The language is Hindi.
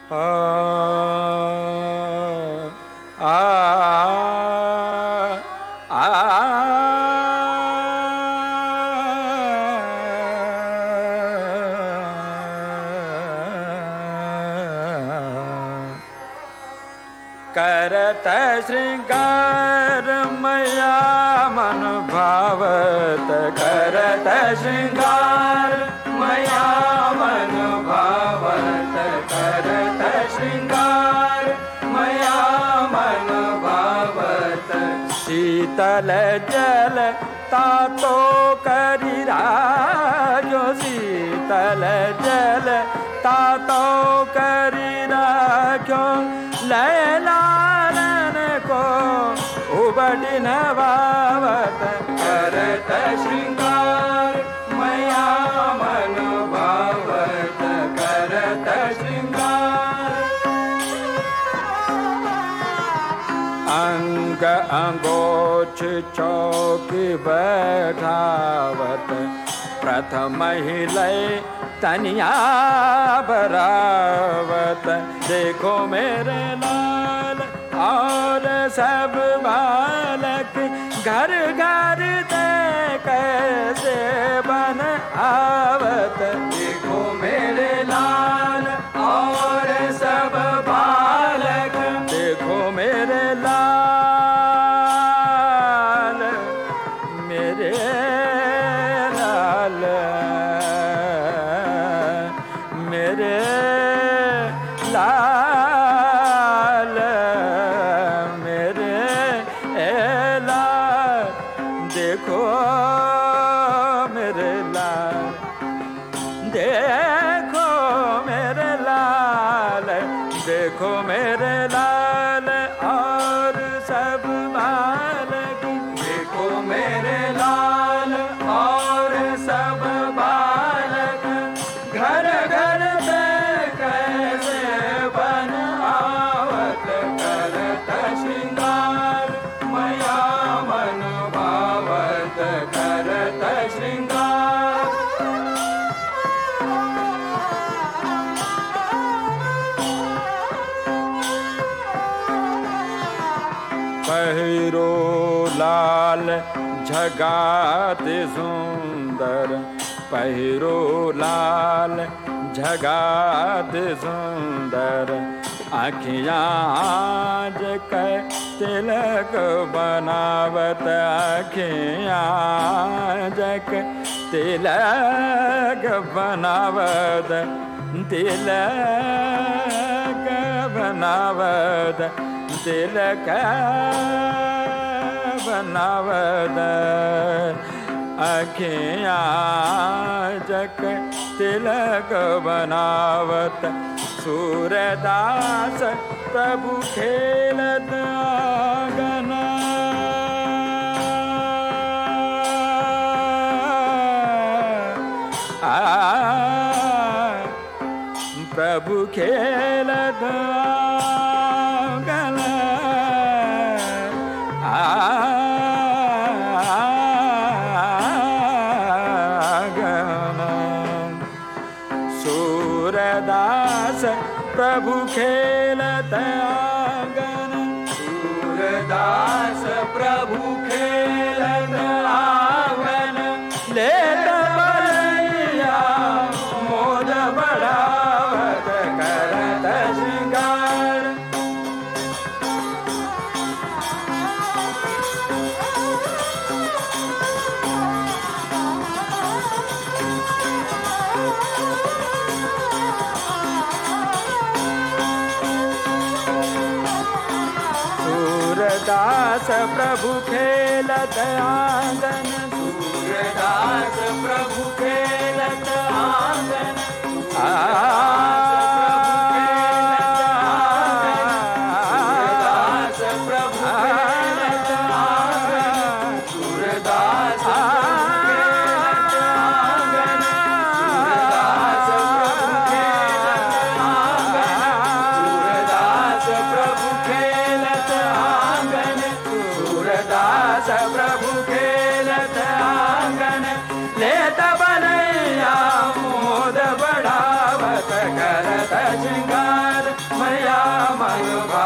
करत श्रृंगार मया मन भावत, करत श्रृंगार मया मन भावत, करत श्रृंगार मया मन भावत। शीतल जल तातो करी राजो, शीतल जल तातो करी राजो। लैलालन को उबड़ी नवावत, करत श्रृंगार मया मन भावत, करत श्रृंगार। अंग अंगोछ चौकी बैठावत, प्रथम ही लय तनिया बरावत। देखो मेरे लाल और सब बालक, घर घर दे कैसे बन आवत। देखो मेरे लाल और सब बालक, देखो मेरे लाल, मेरे लाल, मेरे लाल, मेरे लाल। देखो मेरे लाल, देखो मेरे लाल, देखो मेरे लाल और सब बालक। देखो मेरे लाल और सब बालक, घर घर पे कैसे बन आवत। करत श्रृंगार मया मन भावत, करत श्रृंगार। पहिरो लाल झगात सुंदर, पहिरो लाल झगात सुंदर। आँखियाँ जक तिलक बनावत, आँखियाँ जक तिलक बनावत, तिलक बनावत, तिलक बनावत। आँखियाँ जक तिलक बनावत। सूरदास प्रभु खेलत आंगन, प्रभु खेलत आंगन, सूरदास प्रभु खेलत आंगन, सूरदास प्रभु खेलत आंगन। लेत बलैया मोद बढ़ावत, करत श्रृंगार। सूरदास प्रभु खेलत आंगन, सूरदास प्रभु खेलत आंगन। सूरदास प्रभु खेलत आंगन, सूरदास खेलत आंगन, सूरदास प्रभु खेलत आंगन, सूरदास प्रभु खेलत आंगन, सूरदास प्रभु खेलत आंगन। लेत बलैया मोद बढ़ावत, भानु